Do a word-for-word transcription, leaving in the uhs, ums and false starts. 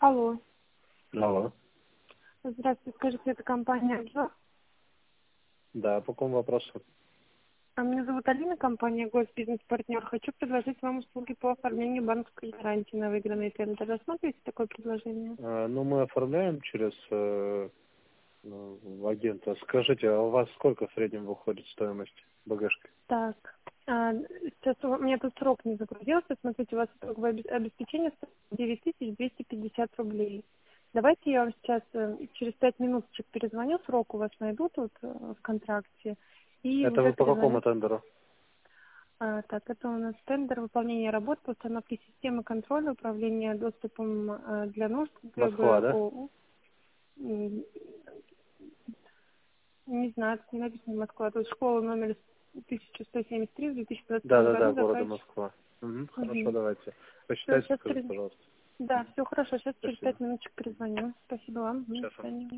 Алло. Алло. Здравствуйте, скажите, это компания Джо? Да, по какому вопросу? А меня зовут Алина, компания Госбизнес-партнер. Хочу предложить вам услуги по оформлению банковской гарантии на выигранный тендер. Рассмотрите такое предложение? А, ну, мы оформляем через э, ну, агента. Скажите, а у вас сколько в среднем выходит стоимость БГшки? Так, а, сейчас у меня тут срок не загрузился. Смотрите, у вас итоговое обе- обеспечение стоит девять тысяч двести пятьдесят рублей. Давайте я вам сейчас э, через пять минуточек перезвоню, срок у вас найду тут э, в контракте. И Это уже вы по перезвоню. какому тендеру? А, так, это у нас тендер выполнения работ по установке системы контроля управления доступом а, для нужд Москва, да? ГБО. М, Не знаю, тут не написано Москва. Тут школа номер тысяча сто семьдесят три в две тысячи двадцать Да, втором да, да, году города заканчивается. Москва. Угу, хорошо, Угу. давайте. Все, Посчитайте, сейчас скажите, перез... пожалуйста. Да, все хорошо. Сейчас через Спасибо. пять минуточек перезвоню. Спасибо вам. До Сейчас. свидания.